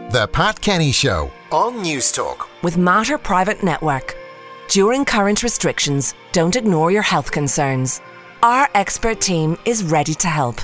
The Pat Kenny Show on News Talk. With Mater Private Network. During current restrictions, don't ignore your health concerns. Our expert team is ready to help.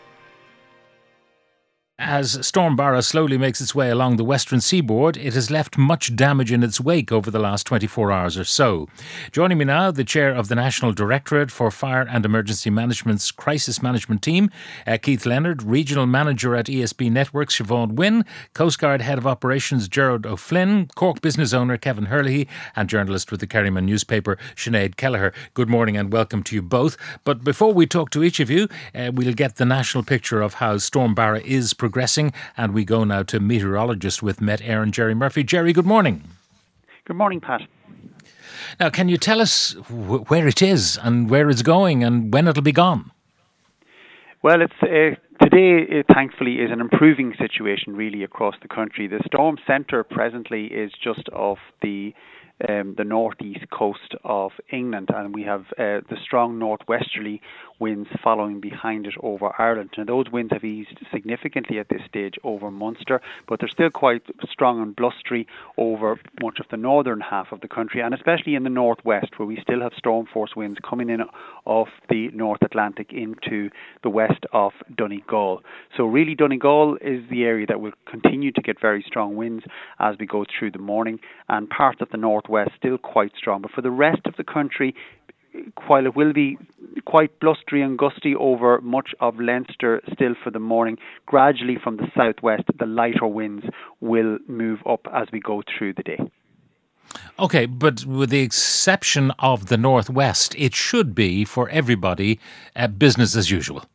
As Storm Barra slowly makes its way along the western seaboard, it has left much damage in its wake over the last 24 hours or so. Joining me now, the chair of the National Directorate for Fire and Emergency Management's Crisis Management Team, Keith Leonard, Regional Manager at ESB Networks, Siobhan Wynne, Coast Guard Head of Operations, Gerard O'Flynn, Cork business owner, Kevin Hurley, and journalist with the Kerryman newspaper, Sinead Kelleher. Good morning and welcome to you both. But before we talk to each of you, we'll get the national picture of how Storm Barra is progressing, and we go now to meteorologist with Met Éireann, Jerry Murphy. Jerry, good morning. Good morning, Pat. Now, can you tell us where it is and where it's going and when it'll be gone? Well, today, thankfully, is an improving situation really across the country. The storm centre presently is just off the northeast coast of England, and we have the strong northwesterly winds following behind it over Ireland. And those winds have eased significantly at this stage over Munster, but they're still quite strong and blustery over much of the northern half of the country, and especially in the northwest, where we still have storm force winds coming in off the North Atlantic into the west of Donegal. So really, Donegal is the area that will continue to get very strong winds as we go through the morning, and parts of the northwest still quite strong. But for the rest of the country, while it will be quite blustery and gusty over much of Leinster still for the morning, gradually from the southwest, the lighter winds will move up as we go through the day. OK, but with the exception of the northwest, it should be, for everybody, business as usual.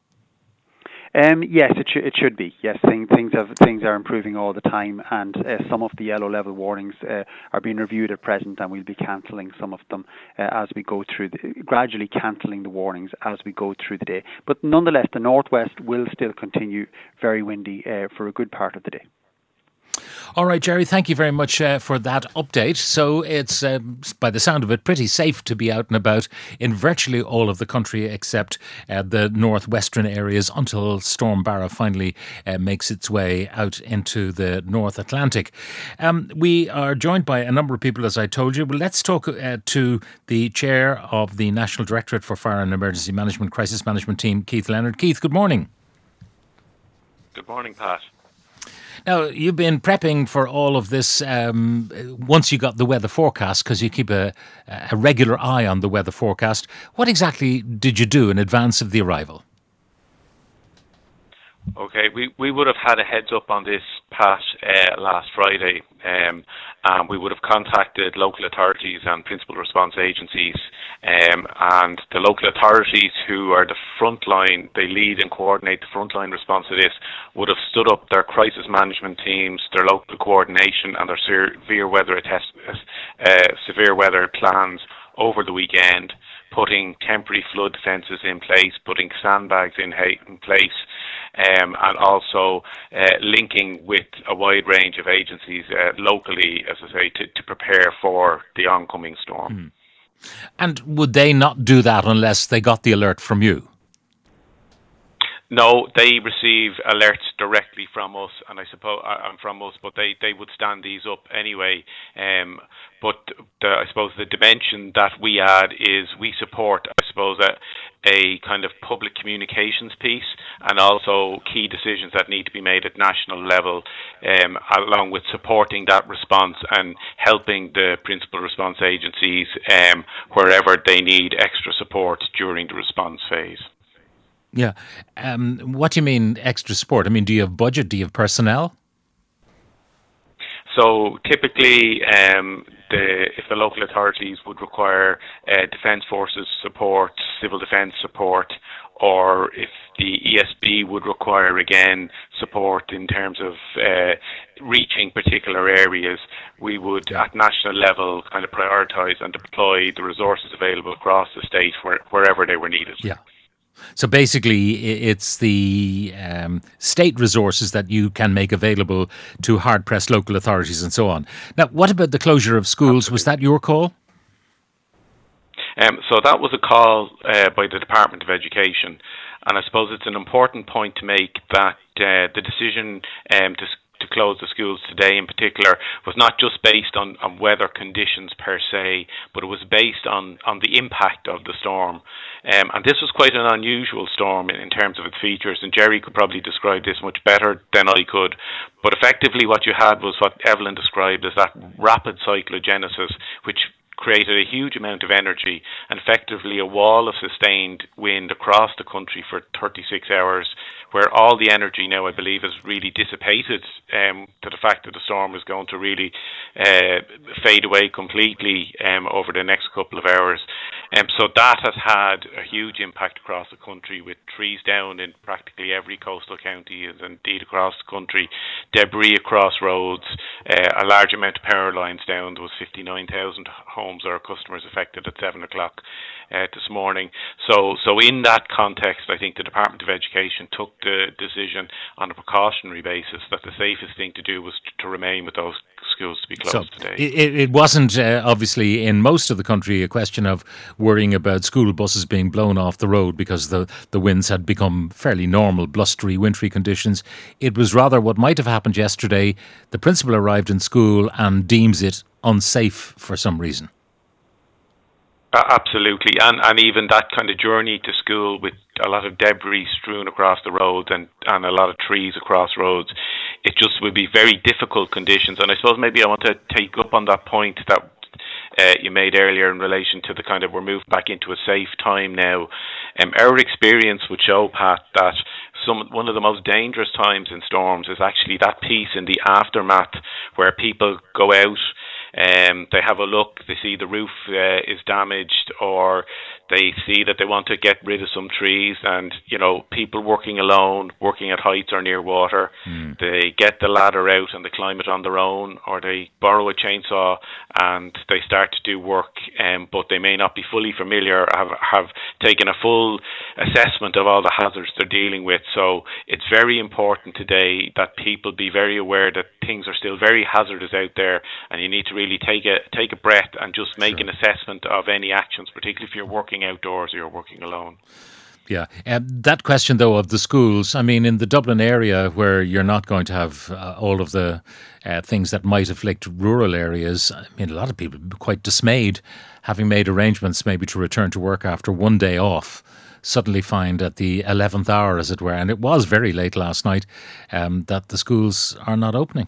Yes, it should be. Yes, things are improving all the time, and some of the yellow level warnings are being reviewed at present, and we'll be cancelling some of them as we go through, gradually cancelling the warnings as we go through the day. But nonetheless, the northwest will still continue very windy for a good part of the day. All right, Jerry, thank you very much for that update. So it's, by the sound of it, pretty safe to be out and about in virtually all of the country except the northwestern areas until Storm Barra finally makes its way out into the North Atlantic. We are joined by a number of people, as I told you. But let's talk to the chair of the National Directorate for Fire and Emergency Management Crisis Management Team, Keith Leonard. Keith, good morning. Good morning, Pat. Now, you've been prepping for all of this once you got the weather forecast, because you keep a regular eye on the weather forecast. What exactly did you do in advance of the arrival? Okay, we would have had a heads up on this, Pat, last Friday. And we would have contacted local authorities and principal response agencies. And the local authorities, who are the front line, they lead and coordinate the frontline response to this, would have stood up their crisis management teams, their local coordination and their severe weather plans over the weekend, putting temporary flood defences in place, putting sandbags in place, and also linking with a wide range of agencies locally, as I say, to prepare for the oncoming storm. Mm. And would they not do that unless they got the alert from you? No, they receive alerts directly from us, and I suppose but they would stand these up anyway. But I suppose the dimension that we add is we support, I suppose, a kind of public communications piece, and also key decisions that need to be made at national level, along with supporting that response and helping the principal response agencies wherever they need extra support during the response phase. Yeah. What do you mean extra support? I mean, do you have budget? Do you have personnel? So typically, if the local authorities would require defence forces support, civil defence support, or if the ESB would require, again, support in terms of reaching particular areas, we would, at national level, kind of prioritise and deploy the resources available across the state wherever they were needed. Yeah. So basically, it's the state resources that you can make available to hard-pressed local authorities and so on. Now, what about the closure of schools? Absolutely. Was that your call? So that was a call by the Department of Education. And I suppose it's an important point to make that the decision to close the schools today in particular was not just based on weather conditions per se, but it was based on the impact of the storm. And this was quite an unusual storm in terms of its features, and Jerry could probably describe this much better than I could. But effectively what you had was what Evelyn described as that rapid cyclogenesis, which created a huge amount of energy and effectively a wall of sustained wind across the country for 36 hours, where all the energy now, I believe, is really dissipated to the fact that the storm is going to really fade away completely over the next couple of hours. So that has had a huge impact across the country, with trees down in practically every coastal county and indeed across the country, debris across roads, a large amount of power lines down. There was 59,000 homes or customers affected at 7 o'clock this morning. So in that context, I think the Department of Education took the decision on a precautionary basis that the safest thing to do was to remain with those schools to be closed today. It wasn't obviously in most of the country a question of worrying about school buses being blown off the road because the winds had become fairly normal, blustery, wintry conditions. It was rather what might have happened yesterday. The principal arrived in school and deems it unsafe for some reason. Absolutely, and even that kind of journey to school with a lot of debris strewn across the roads and a lot of trees across roads, it just would be very difficult conditions. And I suppose maybe I want to take up on that point that you made earlier in relation to the kind of we're moved back into a safe time now. Our experience would show, Pat, that one of the most dangerous times in storms is actually that piece in the aftermath where people go out. They have a look, they see the roof is damaged, or they see that they want to get rid of some trees, and people working alone, working at heights or near water, they get the ladder out and they climb it on their own, or they borrow a chainsaw and they start to do work, but they may not be fully familiar, have taken a full assessment of all the hazards they're dealing with. So it's very important today that people be very aware that things are still very hazardous out there, and you need to really take a breath and just make an assessment of any actions, particularly if you're working outdoors or you're working alone. Yeah. That question, though, of the schools, I mean, in the Dublin area where you're not going to have all of the things that might afflict rural areas, I mean, a lot of people are quite dismayed, having made arrangements maybe to return to work after one day off, suddenly find at the 11th hour, as it were, and it was very late last night, that the schools are not opening.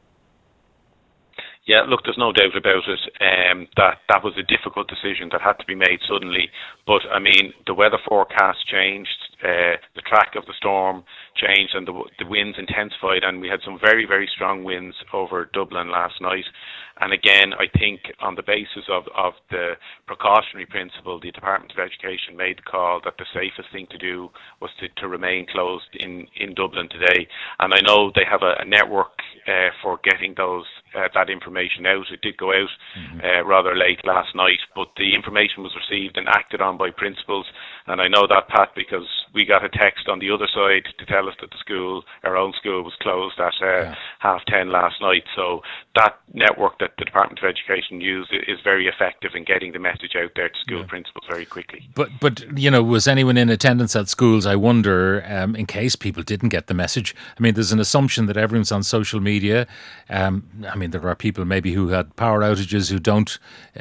Yeah, look, there's no doubt about it. That was a difficult decision that had to be made suddenly. But, I mean, the weather forecast changed, the track of the storm changed, and the winds intensified, and we had some very, very strong winds over Dublin last night. And again, I think on the basis of the precautionary principle, the Department of Education made the call that the safest thing to do was to remain closed in Dublin today. And I know they have a network for getting that information out. It did go out rather late last night, but the information was received and acted on by principals. And I know that, Pat, because we got a text on the other side to tell us that our own school was closed at 10:30 last night. So that network that the Department of Education used is very effective in getting the message out there to school principals very quickly. But was anyone in attendance at schools, I wonder, in case people didn't get the message? I mean, there's an assumption that everyone's on social media. I mean, there are people maybe who had power outages who don't,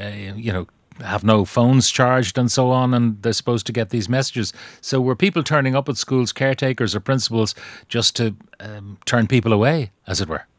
have no phones charged and so on, and they're supposed to get these messages. So were people turning up at schools, caretakers or principals, just to turn people away, as it were?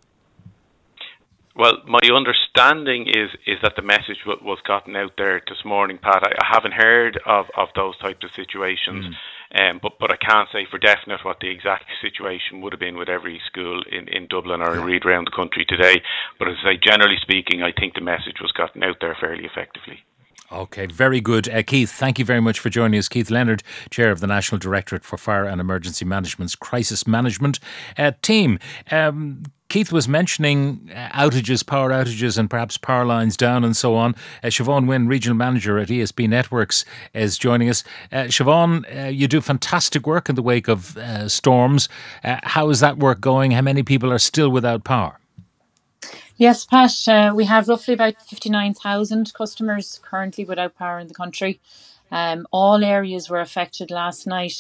Well, my understanding is that the message was gotten out there this morning, Pat. I haven't heard of those types of situations, but I can't say for definite what the exact situation would have been with every school in Dublin or indeed around the country today. But as I say, generally speaking, I think the message was gotten out there fairly effectively. Okay, very good. Keith, thank you very much for joining us. Keith Leonard, Chair of the National Directorate for Fire and Emergency Management's Crisis Management Team. Keith was mentioning outages, power outages, and perhaps power lines down and so on. Siobhan Wynne, Regional Manager at ESB Networks, is joining us. Siobhan, you do fantastic work in the wake of storms. How is that work going? How many people are still without power? Yes, Pat, we have roughly about 59,000 customers currently without power in the country. All areas were affected last night.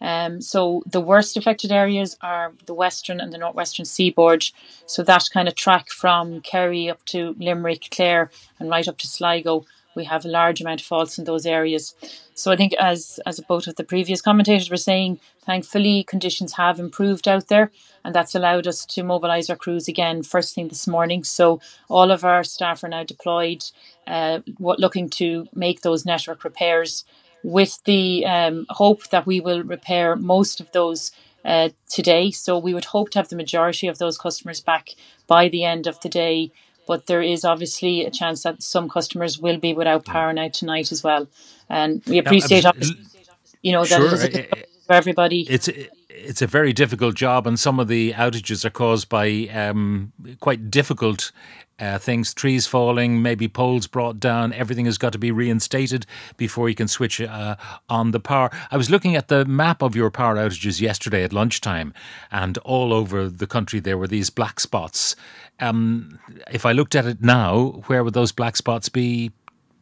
So the worst affected areas are the western and the northwestern seaboard. So that kind of track from Kerry up to Limerick, Clare, and right up to Sligo. We have a large amount of faults in those areas. So I think, as both of the previous commentators were saying, thankfully conditions have improved out there, and that's allowed us to mobilise our crews again first thing this morning. So all of our staff are now deployed, looking to make those network repairs, with the hope that we will repair most of those today. So we would hope to have the majority of those customers back by the end of the day. But there is obviously a chance that some customers will be without power now tonight as well. And we appreciate, obviously, that it is a disruption for everybody. It's a very difficult job, and some of the outages are caused by quite difficult things, trees falling, maybe poles brought down. Everything has got to be reinstated before you can switch on the power. I was looking at the map of your power outages yesterday at lunchtime, and all over the country there were these black spots. If I looked at it now, where would those black spots be?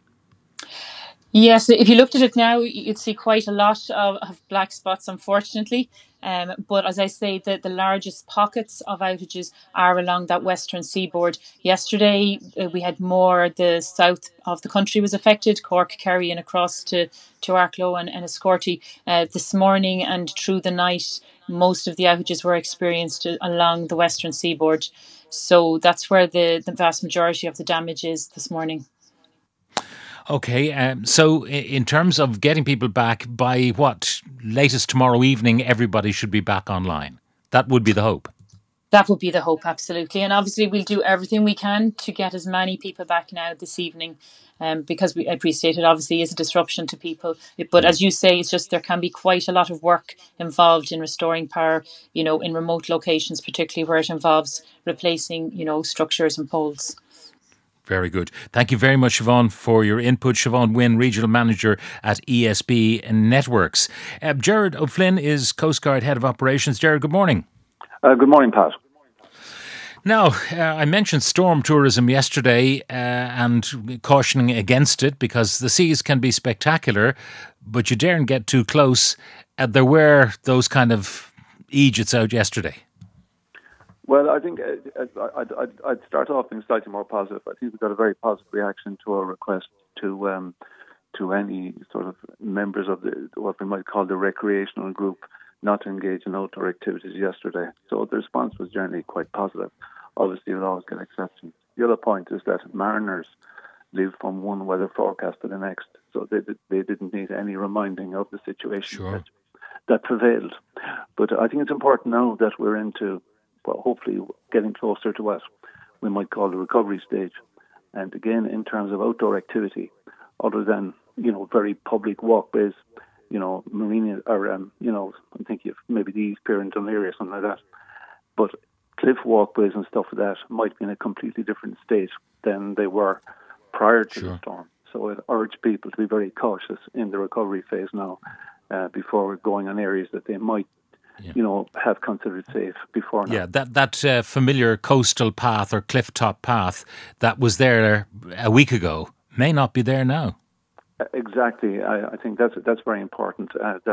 Yes, if you looked at it now, you'd see quite a lot of black spots, unfortunately. But as I say, the largest pockets of outages are along that western seaboard. Yesterday, we had more, the south of the country was affected, Cork, Kerry and across to Arklow and Escorty. This morning and through the night, most of the outages were experienced along the western seaboard. So that's where the vast majority of the damage is this morning. Okay, so in terms of getting people back, by what, latest tomorrow evening, everybody should be back online. That would be the hope. That would be the hope, absolutely. And obviously we'll do everything we can to get as many people back now this evening, because we appreciate it obviously is a disruption to people. But as you say, it's just there can be quite a lot of work involved in restoring power, in remote locations, particularly where it involves replacing, structures and poles. Very good. Thank you very much, Siobhan, for your input. Siobhan Wynne, Regional Manager at ESB Networks. Gerard O'Flynn is Coast Guard Head of Operations. Gerard, good morning. Good morning, Pat. Now, I mentioned storm tourism yesterday and cautioning against it because the seas can be spectacular, but you daren't get too close. There were those kind of Egypts out yesterday. Well, I think I'd start off being slightly more positive. I think we got a very positive reaction to our request to any sort of members of what we might call the recreational group not to engage in outdoor activities yesterday. So the response was generally quite positive. Obviously, we'll always get exceptions. The other point is that mariners live from one weather forecast to the next, so they didn't need any reminding of the situation that prevailed. But I think it's important now that we're into, hopefully getting closer to what we might call the recovery stage. And again, in terms of outdoor activity, other than, very public walkways, marina, or, I'm thinking of maybe the East Pier in Dunleary or something like that. But cliff walkways and stuff like that might be in a completely different state than they were prior to the storm. So I'd urge people to be very cautious in the recovery phase now, before going on areas that they might have considered safe before now. Yeah, that familiar coastal path or clifftop path that was there a week ago may not be there now. Exactly. I think that's very important.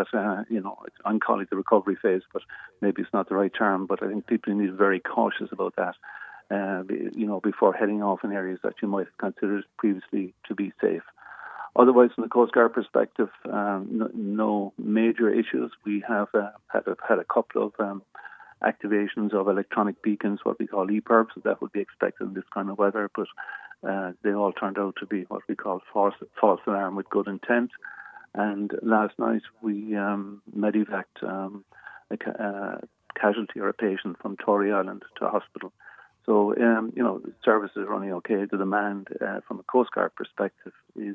I'm calling it the recovery phase, but maybe it's not the right term. But I think people need to be very cautious about that, before heading off in areas that you might have considered previously to be safe. Otherwise, from the Coast Guard perspective, no major issues. We have had a couple of activations of electronic beacons, what we call EPIRBs. That would be expected in this kind of weather, but they all turned out to be what we call false alarm with good intent. And last night we medevaced a casualty or a patient from Tory Island to hospital. So, the services are running okay. The demand from a Coast Guard perspective is,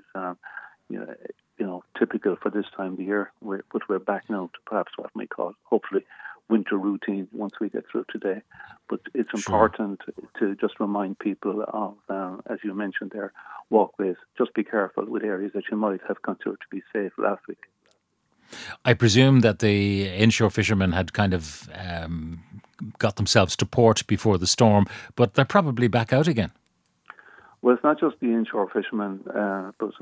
typical for this time of the year. But we're back now to perhaps what we call, hopefully, winter routine once we get through today. But it's important to just remind people of, as you mentioned there, walkways. Just be careful with areas that you might have considered to be safe last week. I presume that the inshore fishermen had kind of got themselves to port before the storm, but they're probably back out again. Well, it's not just the inshore fishermen, but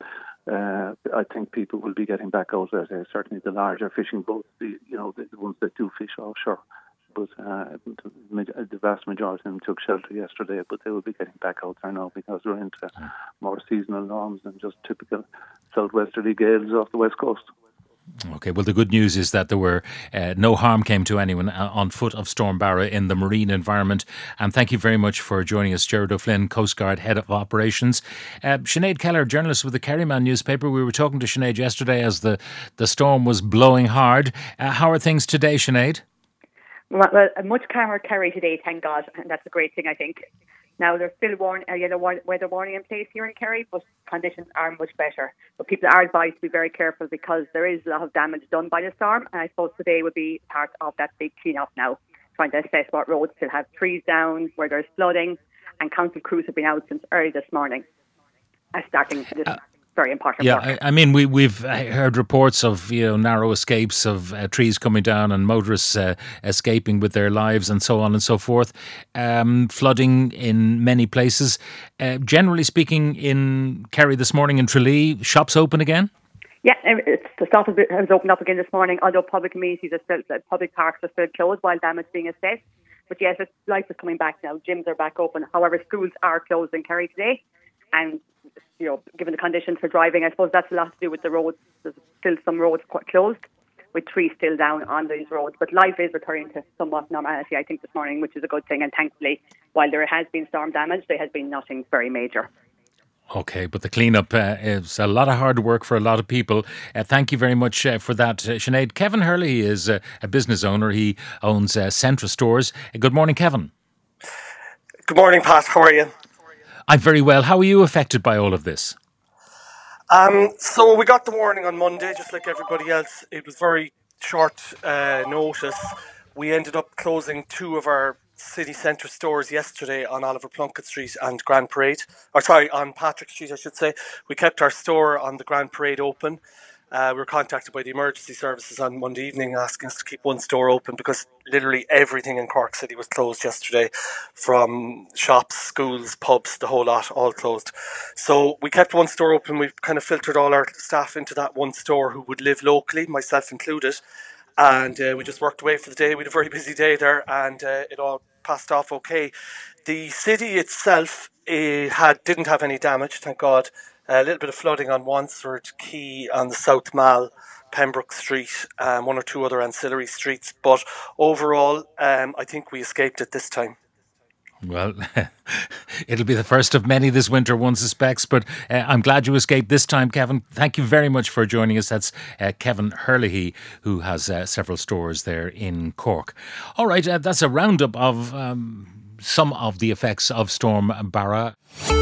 I think people will be getting back out there. Certainly the larger fishing boats, the ones that do fish offshore. But the vast majority of them took shelter yesterday, but they will be getting back out there now because we're into more seasonal norms than just typical southwesterly gales off the west coast. Okay, well, the good news is that there were no harm came to anyone on foot of Storm Barra in the marine environment. And thank you very much for joining us, Gerard O'Flynn, Coast Guard Head of Operations. Sinead Keller, journalist with the Kerryman newspaper. We were talking to Sinead yesterday as the storm was blowing hard. How are things today, Sinead? Well, a much calmer Kerry today, thank God, and that's a great thing, I think. Now, there's still a yellow weather warning in place here in Kerry, but conditions are much better. But people are advised to be very careful because there is a lot of damage done by the storm, and I suppose today would be part of that big clean-up now, trying to assess what roads still have trees down, where there's flooding, and council crews have been out since early this morning, starting this very important work. I mean, we've heard reports of narrow escapes of trees coming down and motorists escaping with their lives and so on and so forth. Flooding in many places. Generally speaking, in Kerry this morning in Tralee, shops open again? Yeah, the stop has opened up again this morning, although public amenities are still, public parks are still closed while damage is being assessed. But yes, life is coming back now. Gyms are back open. However, schools are closed in Kerry today. And given the conditions for driving, I suppose that's a lot to do with the roads. There's still some roads quite closed, with trees still down on these roads. But life is returning to somewhat normality, I think, this morning, which is a good thing. And thankfully, while there has been storm damage, there has been nothing very major. Okay, but the clean-up is a lot of hard work for a lot of people. Thank you very much for that, Sinead. Kevin Hurley is a business owner. He owns Centra Stores. Good morning, Kevin. Good morning, Pat. How are you? I'm very well. How are you affected by all of this? So we got the warning on Monday, just like everybody else. It was very short notice. We ended up closing two of our city centre stores yesterday on Oliver Plunkett Street and Grand Parade. On Patrick Street, I should say. We kept our store on the Grand Parade open. We were contacted by the emergency services on Monday evening asking us to keep one store open because literally everything in Cork City was closed yesterday, from shops, schools, pubs, the whole lot, all closed. So we kept one store open. We've kind of filtered all our staff into that one store who would live locally, myself included. And we just worked away for the day. We had a very busy day there and it all passed off okay. The city itself didn't have any damage, thank God. A little bit of flooding on Wansford Quay on the South Mall, Pembroke Street, one or two other ancillary streets. But overall, I think we escaped it this time. Well, it'll be the first of many this winter, one suspects, but I'm glad you escaped this time, Kevin. Thank you very much for joining us. That's Kevin Hurley, who has several stores there in Cork. All right, that's a roundup of some of the effects of Storm Barra.